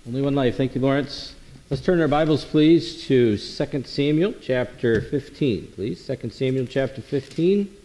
Only one life. Thank you, Lawrence. Let's turn our Bibles, please, to 2 Samuel chapter 15, please. 2 Samuel chapter 15.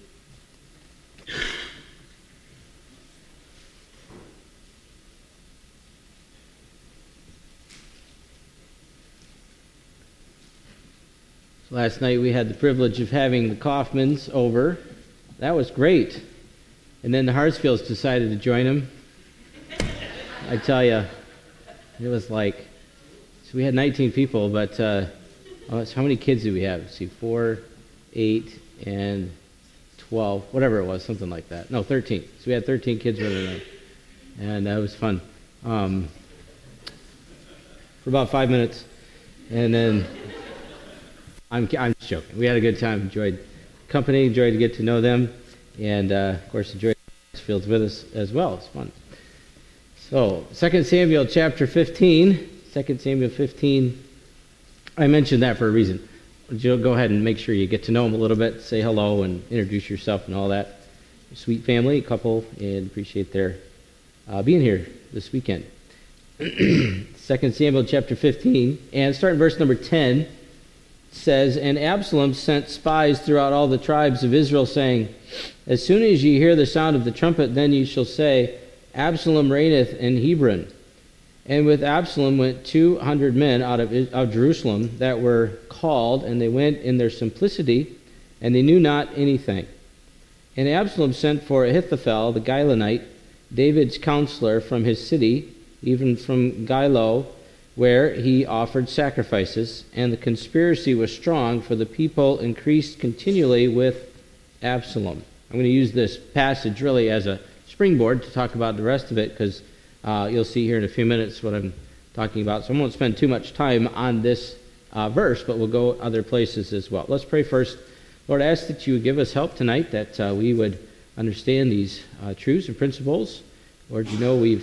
Last night we had the privilege of having the Kaufmans over. That was great. And then the Hartsfields decided to join them. I tell you, it was like, so we had 19 people, but so how many kids did we have? Let's see, 4, 8, and 12, whatever it was, something like that. No, 13. So we had 13 kids running around, and that was fun. For about 5 minutes, and then I'm just joking. We had a good time, enjoyed company, enjoyed to get to know them, and of course enjoyed Fields with us as well. It's fun. So 2 Samuel chapter 15. 2 Samuel 15. I mentioned that for a reason. You'll go ahead and make sure you get to know them a little bit, say hello and introduce yourself and all that. Sweet family, couple, and appreciate their being here this weekend. 2 Samuel chapter 15, and start in verse number 10. Says, "And Absalom sent spies throughout all the tribes of Israel, saying, As soon as ye hear the sound of the trumpet, then ye shall say, Absalom reigneth in Hebron. And with Absalom went 200 men out of Jerusalem that were called, and they went in their simplicity, and they knew not anything. And Absalom sent for Ahithophel the Gilonite, David's counselor, from his city, even from Gilo, where he offered sacrifices, and the conspiracy was strong, for the people increased continually with Absalom." I'm going to use this passage really as a springboard to talk about the rest of it, because you'll see here in a few minutes what I'm talking about. So I won't spend too much time on this verse, but we'll go other places as well. Let's pray first. Lord, I ask that you would give us help tonight, that we would understand these truths and principles. Lord, you know we've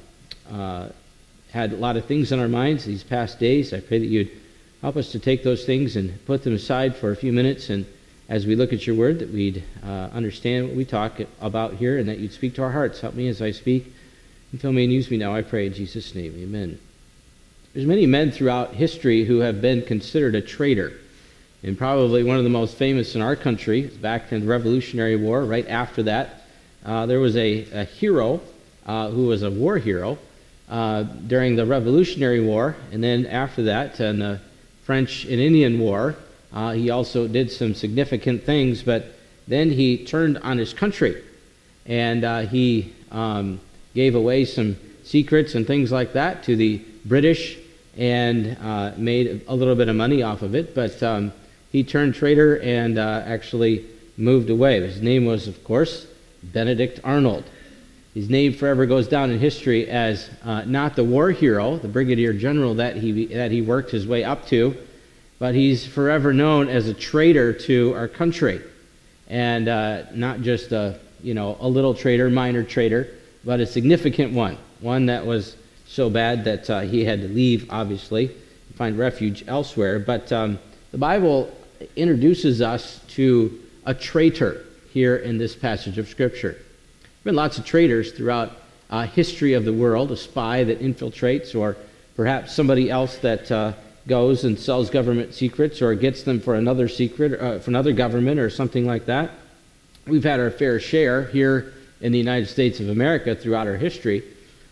had a lot of things on our minds these past days. I pray that you'd help us to take those things and put them aside for a few minutes, and as we look at your word, that we'd understand what we talk about here, and that you'd speak to our hearts. Help me as I speak, and fill me and use me now, I pray in Jesus' name. Amen. There's many men throughout history who have been considered a traitor, and probably one of the most famous in our country, back in the Revolutionary War. Right after that, there was a hero who was a war hero during the Revolutionary War, and then after that, in the French and Indian War, he also did some significant things, but then he turned on his country, and he gave away some secrets and things like that to the British, and made a little bit of money off of it, but he turned traitor and actually moved away. His name was, of course, Benedict Arnold. His name forever goes down in history as not the war hero, the brigadier general that he worked his way up to, but he's forever known as a traitor to our country, and not just a little traitor, minor traitor, but a significant one that was so bad that he had to leave, obviously, and find refuge elsewhere. But the Bible introduces us to a traitor here in this passage of Scripture. There have been lots of traitors throughout history of the world, a spy that infiltrates, or perhaps somebody else that goes and sells government secrets or gets them for another secret, for another government or something like that. We've had our fair share here in the United States of America throughout our history.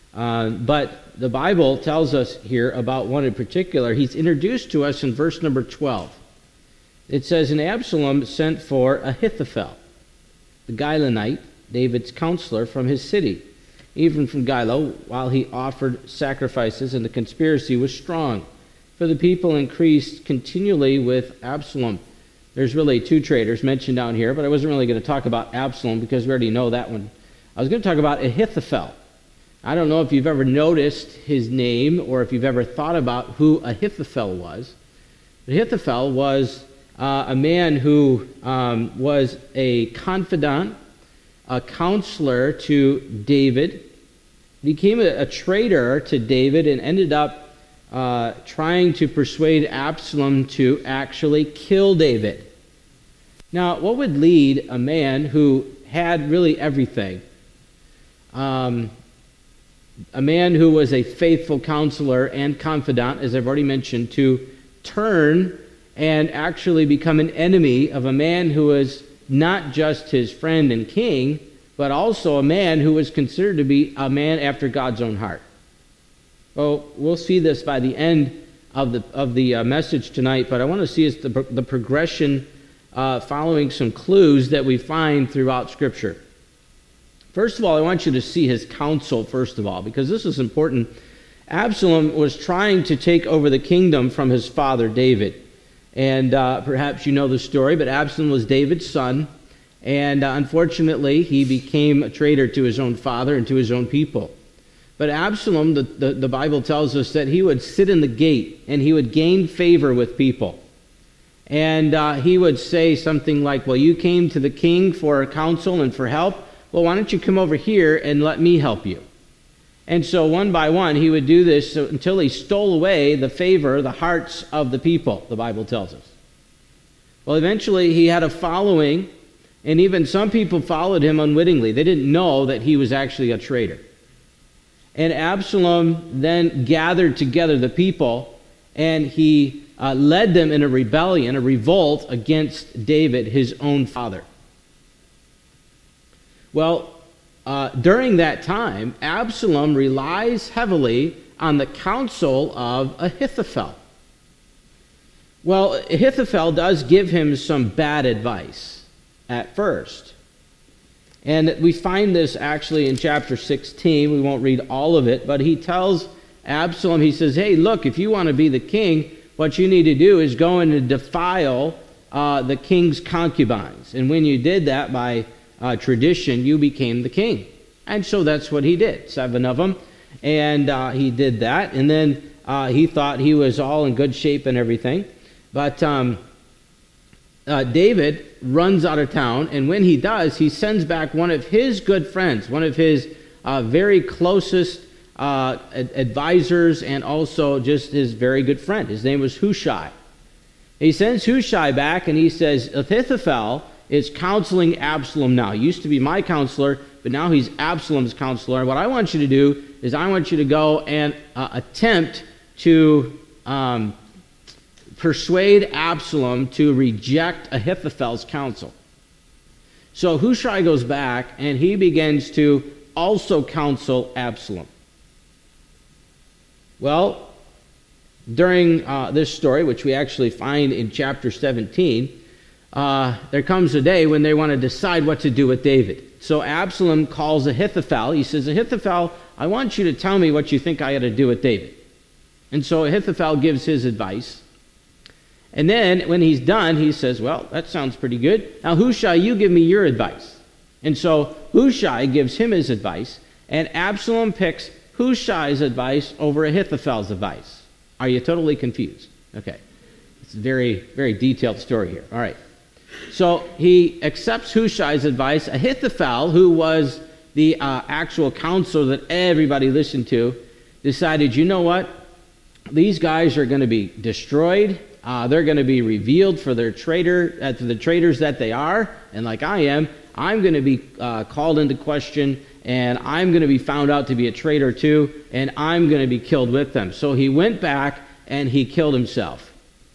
But the Bible tells us here about one in particular. He's introduced to us in verse number 12. It says, "And Absalom sent for Ahithophel, the Gilonite, David's counselor, from his city, even from Gilo, while he offered sacrifices, and the conspiracy was strong, for the people increased continually with Absalom." There's really two traitors mentioned down here, but I wasn't really going to talk about Absalom because we already know that one. I was going to talk about Ahithophel. I don't know if you've ever noticed his name or if you've ever thought about who Ahithophel was. Ahithophel was a man who was a confidant, a counselor to David, became a traitor to David, and ended up trying to persuade Absalom to actually kill David. Now, what would lead a man who had really everything a man who was a faithful counselor and confidant, as I've already mentioned, to turn and actually become an enemy of a man who was not just his friend and king, but also a man who was considered to be a man after God's own heart. Well, we'll see this by the end of the message tonight, but I want to see the progression following some clues that we find throughout Scripture. First of all, I want you to see his counsel, first of all, because this is important. Absalom was trying to take over the kingdom from his father David. And perhaps you know the story, but Absalom was David's son, and unfortunately he became a traitor to his own father and to his own people. But Absalom, the Bible tells us that he would sit in the gate and he would gain favor with people. And he would say something like, well, you came to the king for counsel and for help. Well, why don't you come over here and let me help you? And so one by one, he would do this until he stole away the favor, the hearts of the people, the Bible tells us. Well, eventually he had a following, and even some people followed him unwittingly. They didn't know that he was actually a traitor. And Absalom then gathered together the people, and he led them in a rebellion, a revolt against David, his own father. Well, during that time, Absalom relies heavily on the counsel of Ahithophel. Well, Ahithophel does give him some bad advice at first. And we find this actually in chapter 16. We won't read all of it, but he tells Absalom, he says, hey, look, if you want to be the king, what you need to do is go in and defile the king's concubines. And when you did that by tradition, you became the king. And so that's what he did, 7 of them. And he did that. And then he thought he was all in good shape and everything. But David runs out of town. And when he does, he sends back one of his good friends, one of his very closest advisors, and also just his very good friend. His name was Hushai. He sends Hushai back, and he says, Ahithophel is counseling Absalom now. He used to be my counselor, but now he's Absalom's counselor. What I want you to do is I want you to go and attempt to persuade Absalom to reject Ahithophel's counsel. So Hushai goes back, and he begins to also counsel Absalom. Well, during this story, which we actually find in chapter 17, there comes a day when they want to decide what to do with David. So Absalom calls Ahithophel. He says, Ahithophel, I want you to tell me what you think I ought to do with David. And so Ahithophel gives his advice. And then when he's done, he says, well, that sounds pretty good. Now, Hushai, you give me your advice. And so Hushai gives him his advice, and Absalom picks Hushai's advice over Ahithophel's advice. Are you totally confused? Okay. It's a very, very detailed story here. All right. So he accepts Hushai's advice. Ahithophel, who was the actual counselor that everybody listened to, decided, you know what? These guys are going to be destroyed. They're going to be revealed for their the traitors that they are. And like I am, I'm going to be called into question, and I'm going to be found out to be a traitor too, and I'm going to be killed with them. So he went back and he killed himself.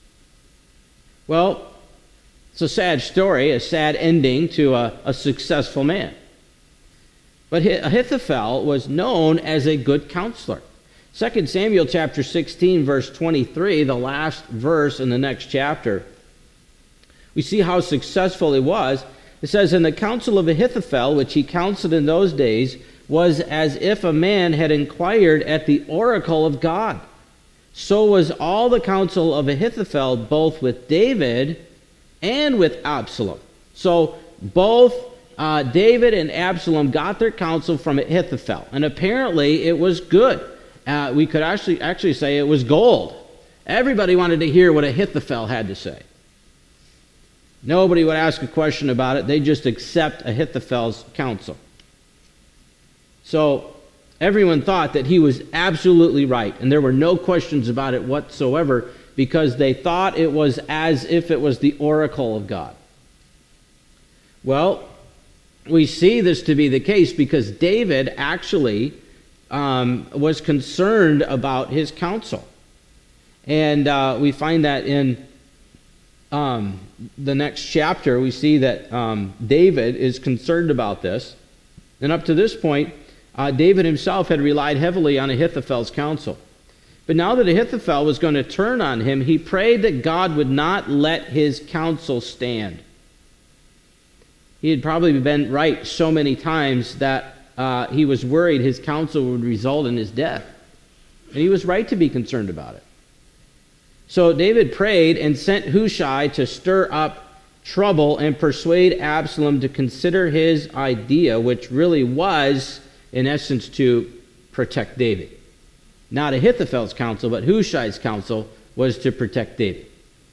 Well, it's a sad story, a sad ending to a successful man. But Ahithophel was known as a good counselor. 2 Samuel chapter 16, verse 23, the last verse in the next chapter, we see how successful it was. It says, and the counsel of Ahithophel, which he counseled in those days, was as if a man had inquired at the oracle of God. So was all the counsel of Ahithophel, both with David and with Absalom. So both David and Absalom got their counsel from Ahithophel, and apparently it was good. We could actually say it was gold. Everybody wanted to hear what Ahithophel had to say. Nobody would ask a question about it. They just accept Ahithophel's counsel. So everyone thought that he was absolutely right, and there were no questions about it whatsoever, because they thought it was as if it was the oracle of God. Well, we see this to be the case because David actually was concerned about his counsel. And we find that in the next chapter. We see that David is concerned about this. And up to this point, David himself had relied heavily on Ahithophel's counsel. But now that Ahithophel was going to turn on him, he prayed that God would not let his counsel stand. He had probably been right so many times that he was worried his counsel would result in his death. And he was right to be concerned about it. So David prayed and sent Hushai to stir up trouble and persuade Absalom to consider his idea, which really was, in essence, to protect David. Not Ahithophel's counsel, but Hushai's counsel was to protect David.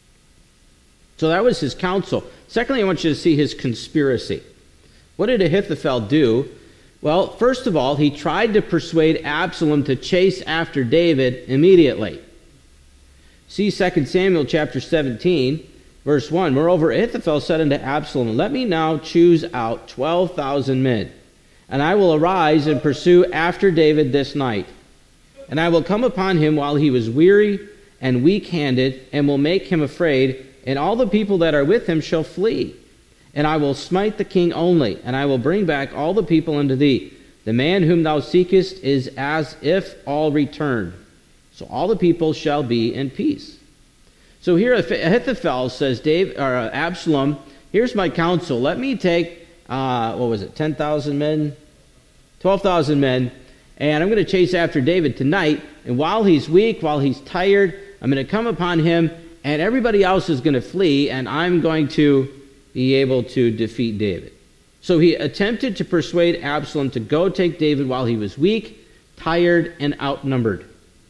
So that was his counsel. Secondly, I want you to see his conspiracy. What did Ahithophel do? Well, first of all, he tried to persuade Absalom to chase after David immediately. See 2 Samuel chapter 17, verse 1. Moreover, Ahithophel said unto Absalom, Let me now choose out 12,000 men, and I will arise and pursue after David this night. And I will come upon him while he was weary and weak-handed, and will make him afraid, and all the people that are with him shall flee. And I will smite the king only, and I will bring back all the people unto thee. The man whom thou seekest is as if all returned. So all the people shall be in peace. So here Ahithophel says, Absalom, here's my counsel. Let me take, 10,000 men? 12,000 men, and I'm going to chase after David tonight. And while he's weak, while he's tired, I'm going to come upon him, and everybody else is going to flee, and I'm going to be able to defeat David. So he attempted to persuade Absalom to go take David while he was weak, tired, and outnumbered.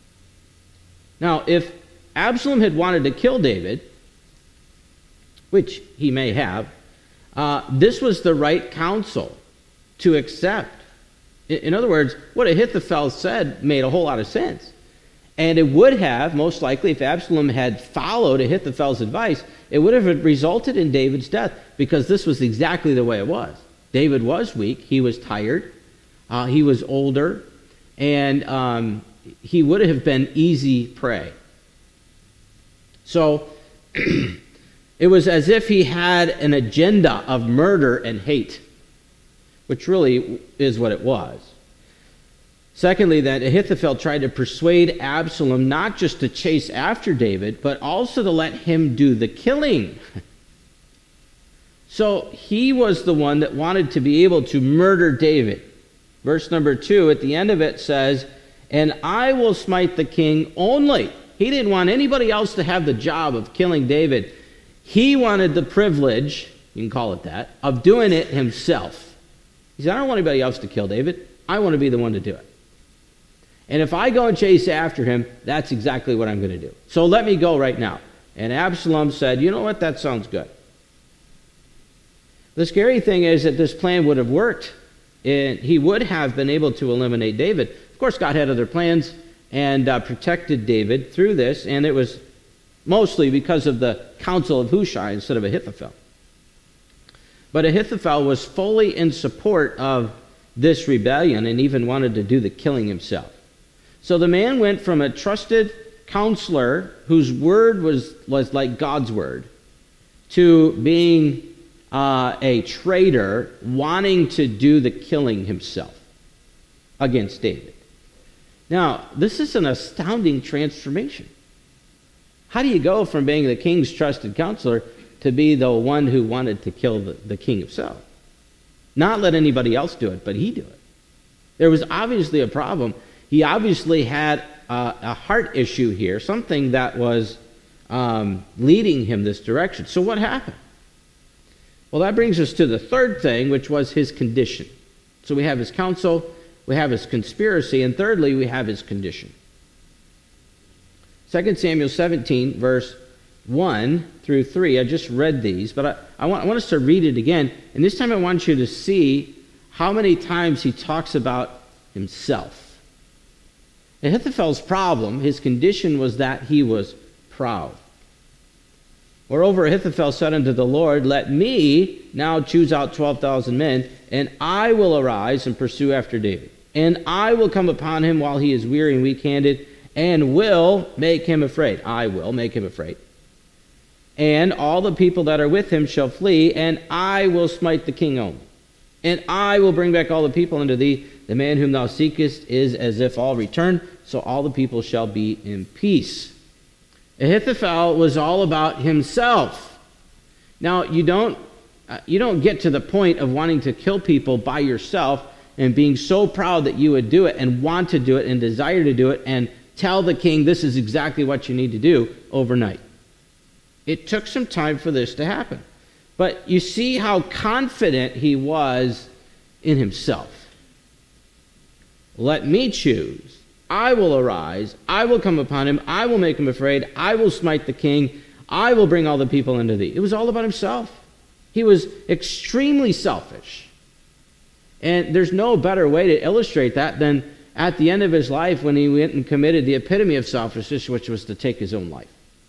Now, if Absalom had wanted to kill David, which he may have, this was the right counsel to accept. In other words, what Ahithophel said made a whole lot of sense. And it would have, most likely, if Absalom had followed Ahithophel's advice, it would have resulted in David's death, because this was exactly the way it was. David was weak, he was tired, he was older, and he would have been easy prey. So it was as if he had an agenda of murder and hate, which really is what it was. Secondly, that Ahithophel tried to persuade Absalom not just to chase after David, but also to let him do the killing. So he was the one that wanted to be able to murder David. Verse number 2, at the end of it says, And I will smite the king only. He didn't want anybody else to have the job of killing David. He wanted the privilege, you can call it that, of doing it himself. He said, I don't want anybody else to kill David. I want to be the one to do it. And if I go and chase after him, that's exactly what I'm going to do. So let me go right now. And Absalom said, you know what, that sounds good. The scary thing is that this plan would have worked, and he would have been able to eliminate David. Of course, God had other plans and protected David through this, and it was mostly because of the counsel of Hushai instead of Ahithophel. But Ahithophel was fully in support of this rebellion and even wanted to do the killing himself. So the man went from a trusted counselor whose word was like God's word to being a traitor wanting to do the killing himself against David. Now, this is an astounding transformation. How do you go from being the king's trusted counselor to be the one who wanted to kill the king himself? Not let anybody else do it, but he do it. There was obviously a problem. He obviously had a heart issue here, something that was leading him this direction. So what happened? Well, that brings us to the third thing, which was his condition. So we have his counsel, we have his conspiracy, and thirdly, we have his condition. 2 Samuel 17, verse 1 through 3. I just read these, but I want us to read it again. And this time I want you to see how many times he talks about himself. Ahithophel's problem, his condition, was that he was proud. Moreover, Ahithophel said unto the Lord, Let me now choose out 12,000 men, and I will arise and pursue after David. and I will come upon him while he is weary and weak-handed, and will make him afraid. I will make him afraid. And all the people that are with him shall flee, and I will smite the king only. And I will bring back all the people unto thee. The man whom thou seekest is as if all returned, so all the people shall be in peace. Ahithophel was all about himself. Now, you don't get to the point of wanting to kill people by yourself and being so proud that you would do it and want to do it and desire to do it and tell the king this is exactly what you need to do overnight. It took some time for this to happen. But you see how confident he was in himself. Let me choose. I will arise. I will come upon him. I will make him afraid. I will smite the king. I will bring all the people unto thee. It was all about himself. He was extremely selfish. And there's no better way to illustrate that than at the end of his life when he went and committed the epitome of selfishness, which was to take his own life.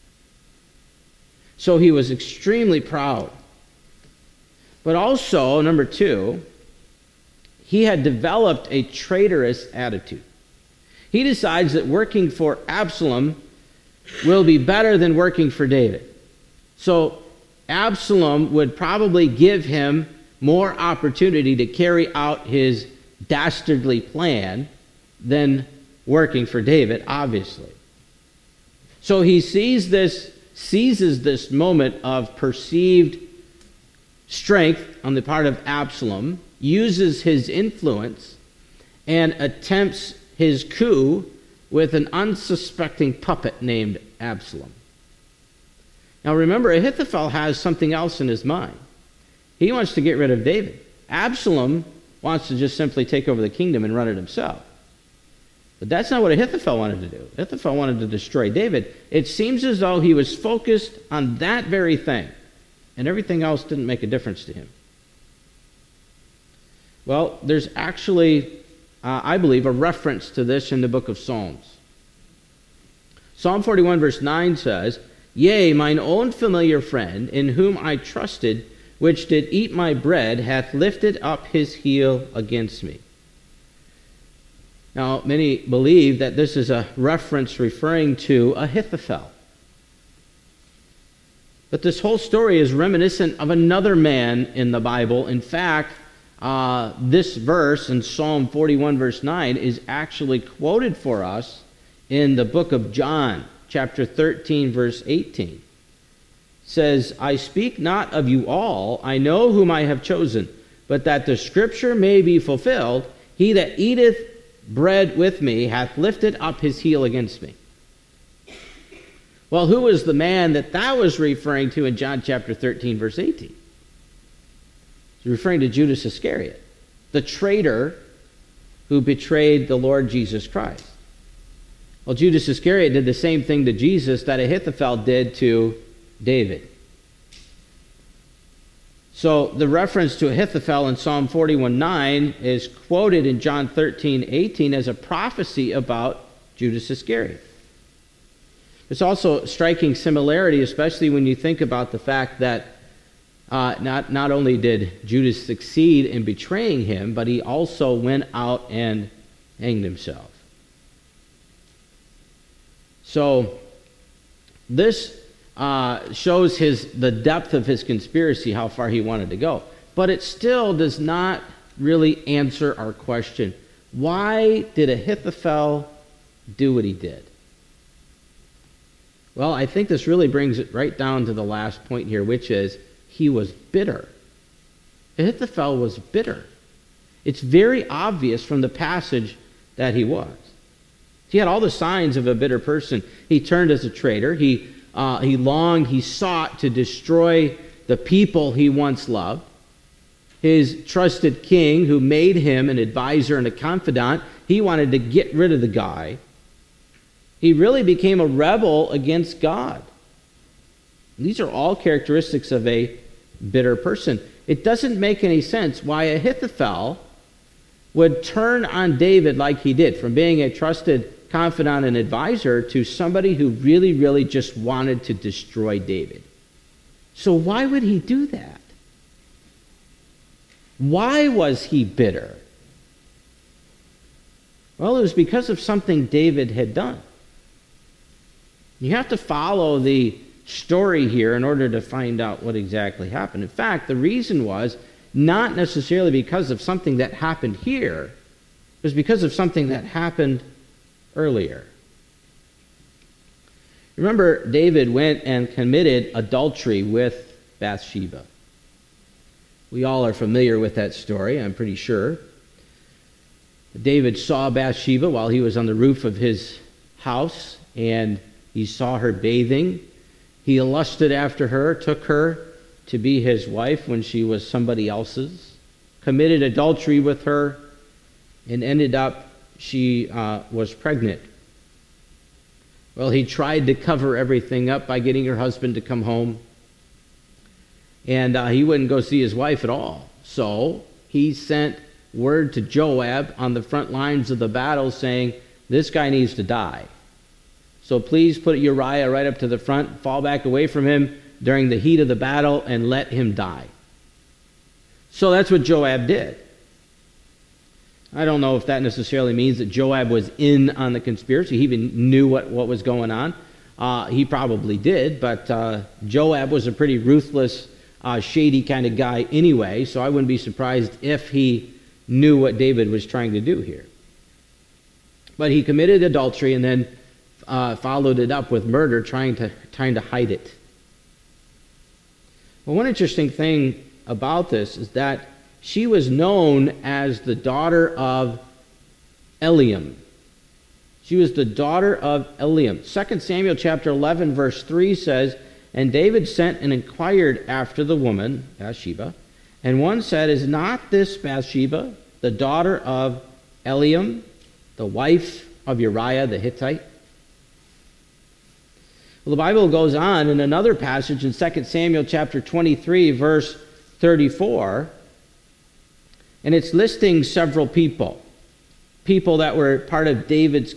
So he was extremely proud. But also, number two, he had developed a traitorous attitude. He decides that working for Absalom will be better than working for David. So Absalom would probably give him more opportunity to carry out his dastardly plan than working for David, obviously. So he seizes this moment of perceived strength on the part of Absalom, uses his influence, and attempts his coup with an unsuspecting puppet named Absalom. Now remember, Ahithophel has something else in his mind. He wants to get rid of David. Absalom wants to just simply take over the kingdom and run it himself. But that's not what Ahithophel wanted to do. Ahithophel wanted to destroy David. It seems as though he was focused on that very thing, and everything else didn't make a difference to him. Well, there's actually, I believe, a reference to this in the book of Psalms. Psalm 41 verse 9 says, Yea, mine own familiar friend, in whom I trusted, which did eat my bread, hath lifted up his heel against me. Now, many believe that this is a reference referring to Ahithophel. But this whole story is reminiscent of another man in the Bible. In fact, this verse in Psalm 41 verse 9 is actually quoted for us in the book of John, chapter 13 verse 18. It says, I speak not of you all, I know whom I have chosen, but that the scripture may be fulfilled, he that eateth bread with me hath lifted up his heel against me. Well, who was the man that was referring to in John chapter 13 verse 18? He's referring to Judas Iscariot, the traitor who betrayed the Lord Jesus Christ. Well, Judas Iscariot did the same thing to Jesus that Ahithophel did to David. So the reference to Ahithophel in Psalm 41:9 is quoted in John 13:18 as a prophecy about Judas Iscariot. It's also a striking similarity, especially when you think about the fact that not only did Judas succeed in betraying him, but he also went out and hanged himself. So this shows the depth of his conspiracy, how far he wanted to go. But it still does not really answer our question. Why did Ahithophel do what he did? Well, I think this really brings it right down to the last point here, which is he was bitter. Ahithophel was bitter. It's very obvious from the passage that he was. He had all the signs of a bitter person. He turned as a traitor. He sought to destroy the people he once loved. His trusted king, who made him an advisor and a confidant, he wanted to get rid of the guy. He really became a rebel against God. These are all characteristics of a bitter person. It doesn't make any sense why Ahithophel would turn on David like he did, from being a trusted confidant and advisor to somebody who really, really just wanted to destroy David. So why would he do that? Why was he bitter? Well, it was because of something David had done. You have to follow the story here in order to find out what exactly happened. In fact, the reason was not necessarily because of something that happened here. It was because of something that happened earlier. Remember, David went and committed adultery with Bathsheba. We all are familiar with that story, I'm pretty sure. David saw Bathsheba while he was on the roof of his house, and he saw her bathing. He lusted after her, took her to be his wife when she was somebody else's, committed adultery with her, and ended up she was pregnant. Well, he tried to cover everything up by getting her husband to come home, and he wouldn't go see his wife at all. So he sent word to Joab on the front lines of the battle saying, this guy needs to die. So please put Uriah right up to the front, fall back away from him during the heat of the battle, and let him die. So that's what Joab did. I don't know if that necessarily means that Joab was in on the conspiracy. He even knew what was going on. He probably did, but Joab was a pretty ruthless, shady kind of guy anyway, so I wouldn't be surprised if he knew what David was trying to do here. But he committed adultery and then followed it up with murder, trying to hide it. Well, one interesting thing about this is that she was known as the daughter of Eliam. She was the daughter of Eliam. 2 Samuel chapter 11, verse 3 says, and David sent and inquired after the woman, Bathsheba, and one said, is not this Bathsheba, the daughter of Eliam, the wife of Uriah the Hittite? Well, the Bible goes on in another passage in 2 Samuel chapter 23, verse 34, and it's listing several people that were part of David's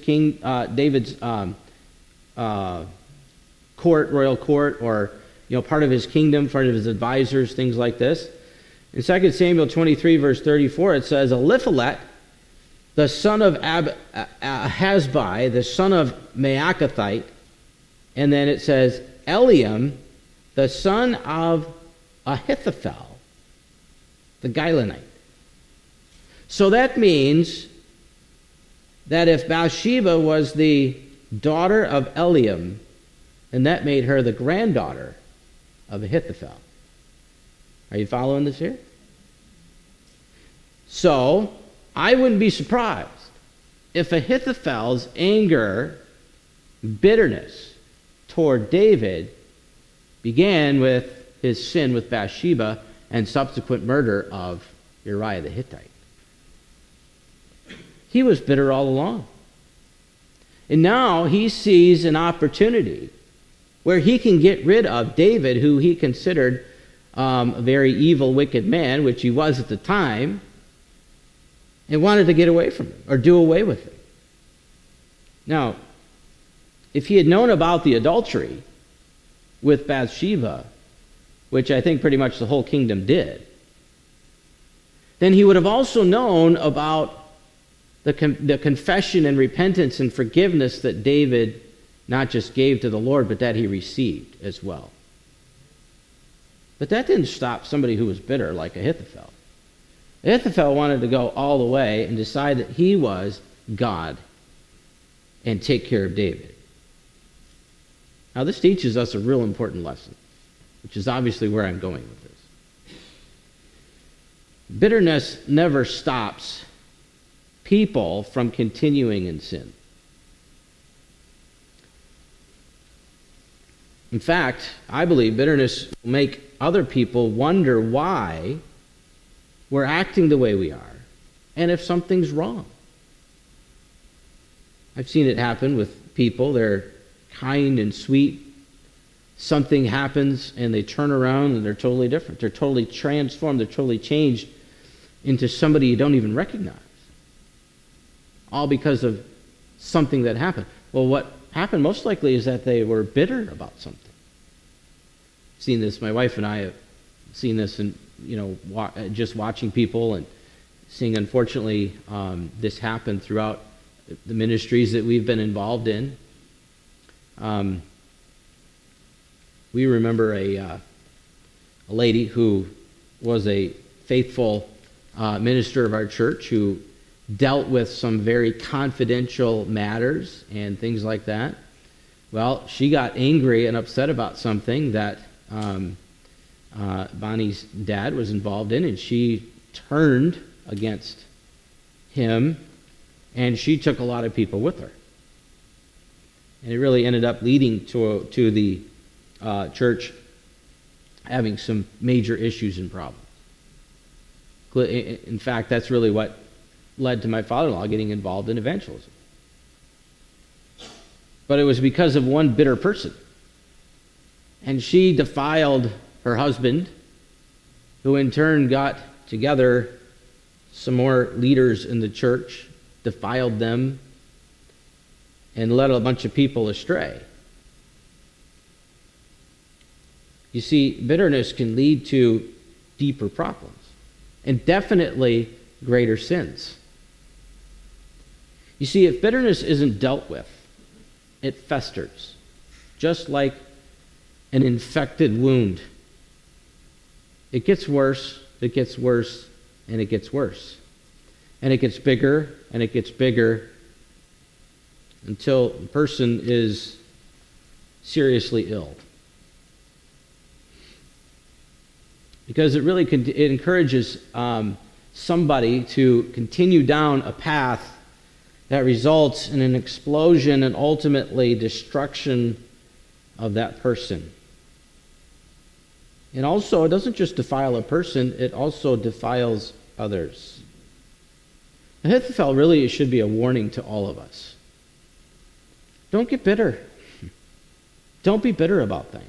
royal court, or part of his kingdom, part of his advisors, things like this. In 2 Samuel 23, verse 34, it says, Eliphalet, the son of Ahasbai, the son of Maacathite, and then it says, Eliam, the son of Ahithophel, the Gilonite. So that means that if Bathsheba was the daughter of Eliam, and that made her the granddaughter of Ahithophel. Are you following this here? So, I wouldn't be surprised if Ahithophel's anger, bitterness toward David began with his sin with Bathsheba and subsequent murder of Uriah the Hittite. He was bitter all along. And now he sees an opportunity where he can get rid of David, who he considered a very evil, wicked man, which he was at the time, and wanted to get away from him or do away with him. Now, if he had known about the adultery with Bathsheba, which I think pretty much the whole kingdom did, then he would have also known about the confession and repentance and forgiveness that David not just gave to the Lord, but that he received as well. But that didn't stop somebody who was bitter like Ahithophel. Ahithophel wanted to go all the way and decide that he was God and take care of David. Now this teaches us a real important lesson, which is obviously where I'm going with this. Bitterness never stops people from continuing in sin. In fact, I believe bitterness will make other people wonder why we're acting the way we are and if something's wrong. I've seen it happen with people. They're kind and sweet. Something happens and they turn around and they're totally different. They're totally transformed. They're totally changed into somebody you don't even recognize. All because of something that happened. Well, what happened most likely is that they were bitter about something. I've seen this, my wife and I have seen this in, just watching people and seeing, unfortunately, this happen throughout the ministries that we've been involved in. We remember a lady who was a faithful minister of our church who dealt with some very confidential matters and things like that. Well, she got angry and upset about something that Bonnie's dad was involved in, and she turned against him, and she took a lot of people with her. And it really ended up leading to the church having some major issues and problems. In fact, that's really what led to my father-in-law getting involved in evangelism. But it was because of one bitter person. And she defiled her husband, who in turn got together some more leaders in the church, defiled them, and led a bunch of people astray. You see, bitterness can lead to deeper problems and definitely greater sins. You see, if bitterness isn't dealt with, it festers, just like an infected wound. It gets worse, it gets worse, and it gets worse. And it gets bigger, and it gets bigger, until the person is seriously ill. Because it really it encourages somebody to continue down a path that results in an explosion and ultimately destruction of that person. And also, it doesn't just defile a person, it also defiles others. Ahithophel really should be a warning to all of us. Don't get bitter. Don't be bitter about things.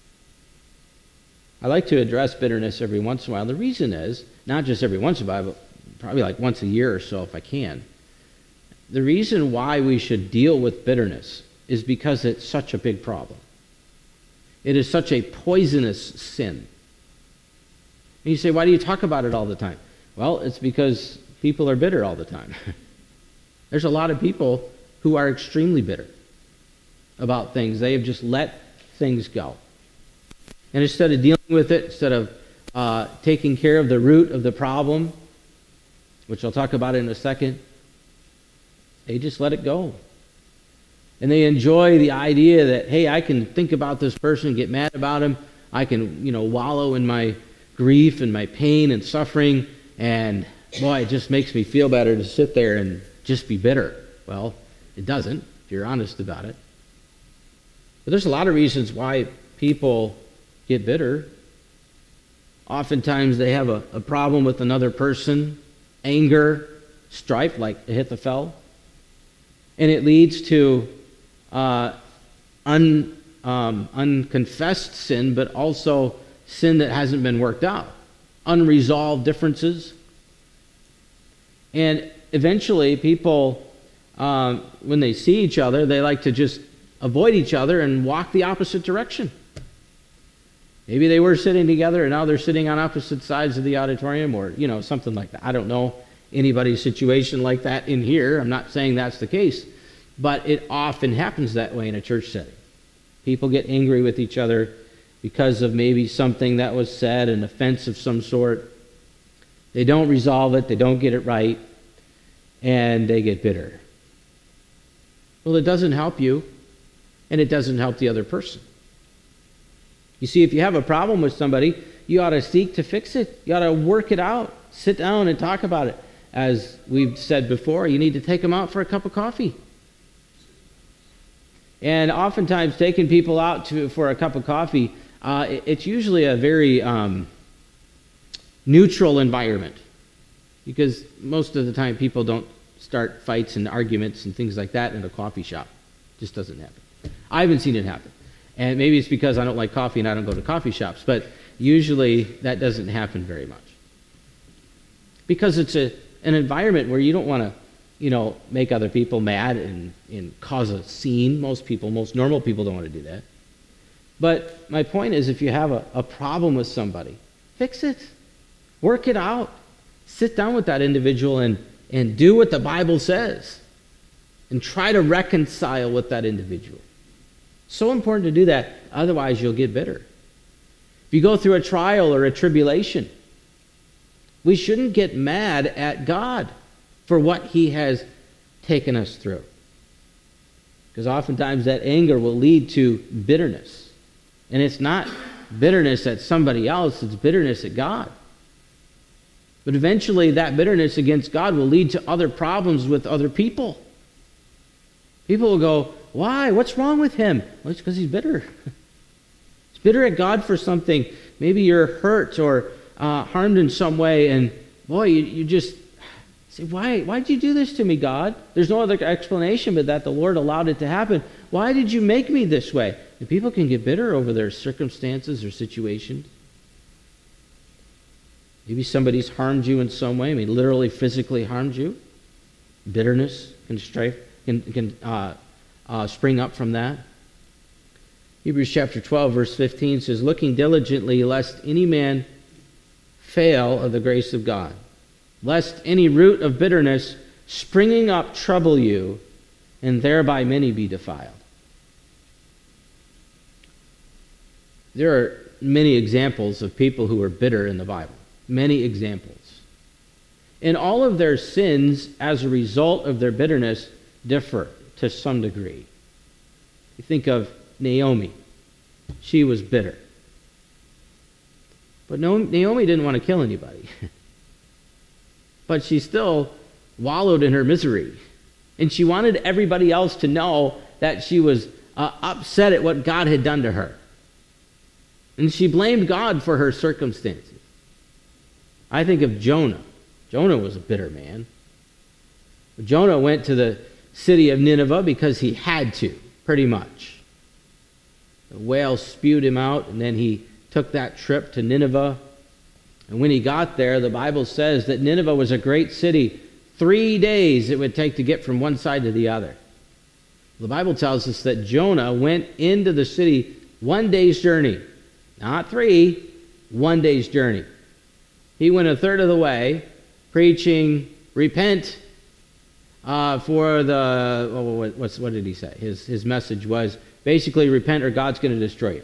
I like to address bitterness every once in a while. The reason is, not just every once in a while, but probably like once a year or so if I can. The reason why we should deal with bitterness is because it's such a big problem. It is such a poisonous sin. And you say, why do you talk about it all the time? Well, it's because people are bitter all the time. There's a lot of people who are extremely bitter about things. They have just let things go. And instead of dealing with it, instead of taking care of the root of the problem, which I'll talk about in a second, they just let it go. And they enjoy the idea that, hey, I can think about this person, get mad about him. I can, wallow in my grief and my pain and suffering. And boy, it just makes me feel better to sit there and just be bitter. Well, it doesn't, if you're honest about it. But there's a lot of reasons why people get bitter. Oftentimes they have a problem with another person, anger, strife, like Ahithophel. And it leads to unconfessed sin, but also sin that hasn't been worked out, unresolved differences. And eventually people, when they see each other, they like to just avoid each other and walk the opposite direction. Maybe they were sitting together and now they're sitting on opposite sides of the auditorium, or, something like that. I don't know anybody's situation like that in here. I'm not saying that's the case. But it often happens that way in a church setting. People get angry with each other because of maybe something that was said, an offense of some sort. They don't resolve it, they don't get it right, and they get bitter. Well, it doesn't help you, and it doesn't help the other person. You see, if you have a problem with somebody, you ought to seek to fix it. You ought to work it out. Sit down and talk about it. As we've said before, you need to take them out for a cup of coffee. And oftentimes taking people out for a cup of coffee, it's usually a very neutral environment, because most of the time people don't start fights and arguments and things like that in a coffee shop. It just doesn't happen. I haven't seen it happen. And maybe it's because I don't like coffee and I don't go to coffee shops, but usually that doesn't happen very much. Because it's an environment where you don't want to make other people mad and cause a scene. Most normal people don't want to do that. But my point is, if you have a problem with somebody, fix it. Work it out. Sit down with that individual and do what the Bible says. and try to reconcile with that individual. So important to do that, otherwise you'll get bitter. If you go through a trial or a tribulation, we shouldn't get mad at God for what he has taken us through. Because oftentimes that anger will lead to bitterness. And it's not bitterness at somebody else, it's bitterness at God. But eventually that bitterness against God will lead to other problems with other people. People will go, why? What's wrong with him? Well, it's because he's bitter. He's bitter at God for something. Maybe you're hurt or harmed in some way, and boy, you just say, why'd you do this to me, God? There's no other explanation but that the Lord allowed it to happen. Why did you make me this way? And people can get bitter over their circumstances or situations. Maybe somebody's harmed you in some way, literally physically harmed you. Bitterness can spring up from that. Hebrews chapter 12, verse 15 says, looking diligently lest any man fail of the grace of God, lest any root of bitterness springing up trouble you, and thereby many be defiled. There are many examples of people who are bitter in the Bible. Many examples. And all of their sins as a result of their bitterness differ to some degree. You think of Naomi. She was bitter. But Naomi didn't want to kill anybody. But she still wallowed in her misery. And she wanted everybody else to know that she was upset at what God had done to her. And she blamed God for her circumstances. I think of Jonah. Jonah was a bitter man. Jonah went to the city of Nineveh because he had to, pretty much. The whale spewed him out, and then he took that trip to Nineveh. And when he got there, the Bible says that Nineveh was a great city. 3 days it would take to get from one side to the other. The Bible tells us that Jonah went into the city 1 day's journey. Not 3, 1 day's journey. He went a third of the way, preaching, repent for the, what did he say? His message was basically repent or God's going to destroy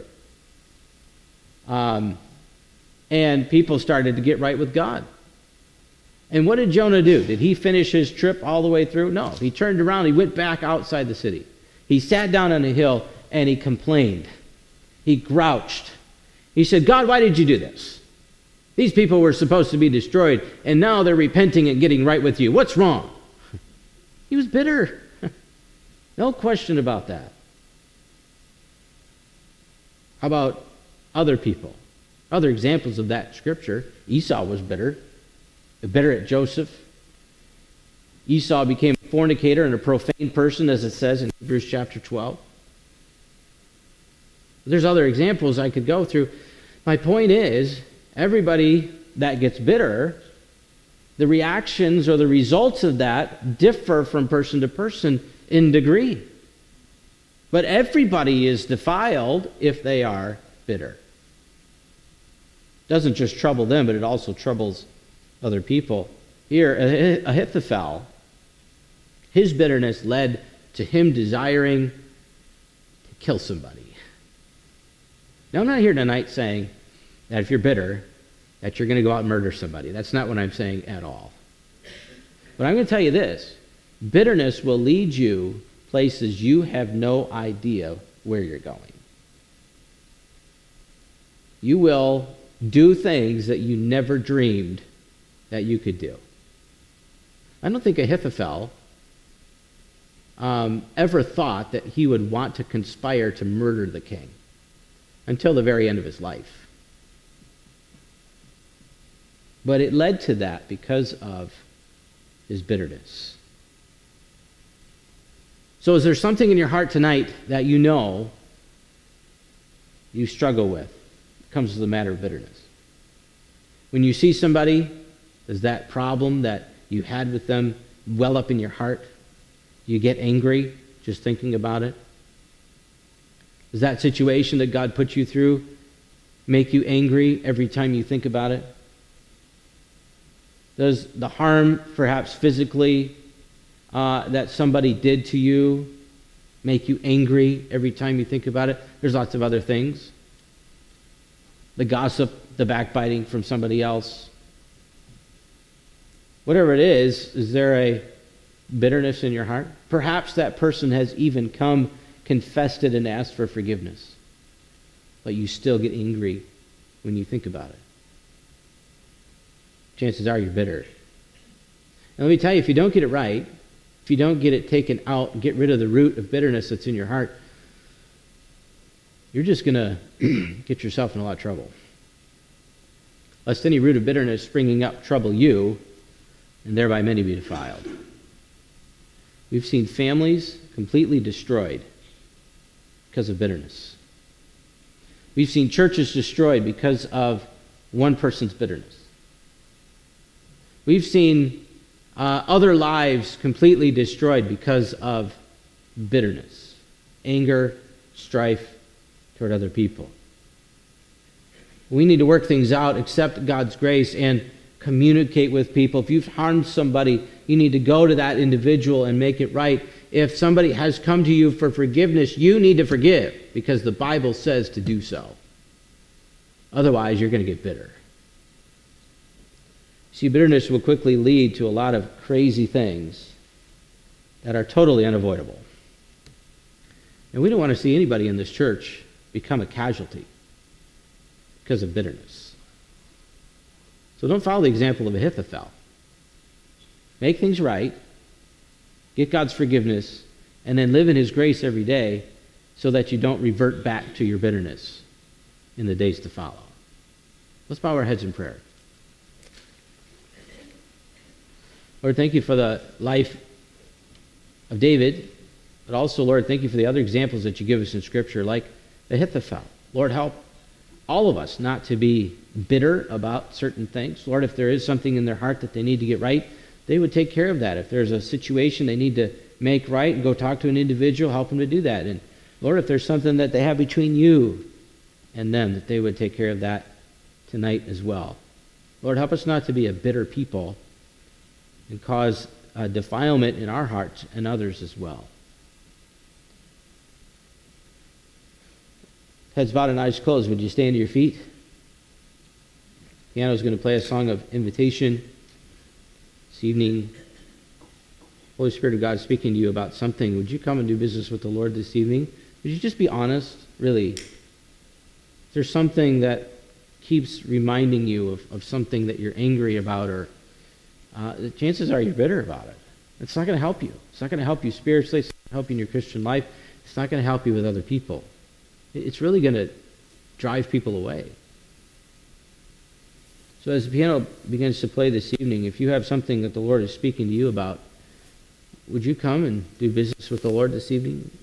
you. And people started to get right with God. And what did Jonah do? Did he finish his trip all the way through? No. He turned around, he went back outside the city. He sat down on a hill and he complained. He grouched. He said, God, why did you do this? These people were supposed to be destroyed, and now they're repenting and getting right with you. What's wrong? He was bitter. No question about that. How about other people? Other examples of that scripture. Esau was bitter. Bitter at Joseph. Esau became a fornicator and a profane person, as it says in Hebrews chapter 12. There's other examples I could go through. My point is, everybody that gets bitter, the reactions or the results of that differ from person to person in degree. But everybody is defiled if they are bitter. It doesn't just trouble them, but it also troubles other people. Here, Ahithophel, his bitterness led to him desiring to kill somebody. Now, I'm not here tonight saying that if you're bitter, that you're going to go out and murder somebody. That's not what I'm saying at all. But I'm going to tell you this. Bitterness will lead you places you have no idea where you're going. You will do things that you never dreamed that you could do. I don't think Ahithophel ever thought that he would want to conspire to murder the king until the very end of his life. But it led to that because of his bitterness. So is there something in your heart tonight that you know you struggle with? It comes to the matter of bitterness. When you see somebody, does that problem that you had with them well up in your heart? You get angry just thinking about it? Does that situation that God put you through make you angry every time you think about it? Does the harm, perhaps physically, that somebody did to you make you angry every time you think about it? There's lots of other things. The gossip, the backbiting from somebody else. Whatever it is there a bitterness in your heart? Perhaps that person has even come, confessed it, and asked for forgiveness. But you still get angry when you think about it. Chances are you're bitter. And let me tell you, if you don't get it right, if you don't get it taken out and get rid of the root of bitterness that's in your heart, you're just going to get yourself in a lot of trouble. Lest any root of bitterness springing up trouble you, and thereby many be defiled. We've seen families completely destroyed because of bitterness. We've seen churches destroyed because of one person's bitterness. We've seen other lives completely destroyed because of bitterness, anger, strife toward other people. We need to work things out, accept God's grace, and communicate with people. If you've harmed somebody, you need to go to that individual and make it right. If somebody has come to you for forgiveness, you need to forgive because the Bible says to do so. Otherwise, you're going to get bitter. See, bitterness will quickly lead to a lot of crazy things that are totally unavoidable. And we don't want to see anybody in this church become a casualty because of bitterness. So don't follow the example of Ahithophel. Make things right, get God's forgiveness, and then live in His grace every day so that you don't revert back to your bitterness in the days to follow. Let's bow our heads in prayer. Lord, thank you for the life of David, but also, Lord, thank you for the other examples that you give us in Scripture, like Ahithophel. Lord, help all of us not to be bitter about certain things. Lord, if there is something in their heart that they need to get right, they would take care of that. If there's a situation they need to make right, and go talk to an individual, help them to do that. And Lord, if there's something that they have between you and them, that they would take care of that tonight as well. Lord, help us not to be a bitter people and cause defilement in our hearts and others as well. Heads bowed and eyes closed. Would you stand to your feet? Piano is going to play a song of invitation this evening. Holy Spirit of God is speaking to you about something. Would you come and do business with the Lord this evening? Would you just be honest? Really? Is there something that keeps reminding you of something that you're angry about, or the chances are you're bitter about it? It's not going to help you. It's not going to help you spiritually. It's not going to help you in your Christian life. It's not going to help you with other people. It's really going to drive people away. So as the piano begins to play this evening, if you have something that the Lord is speaking to you about, would you come and do business with the Lord this evening?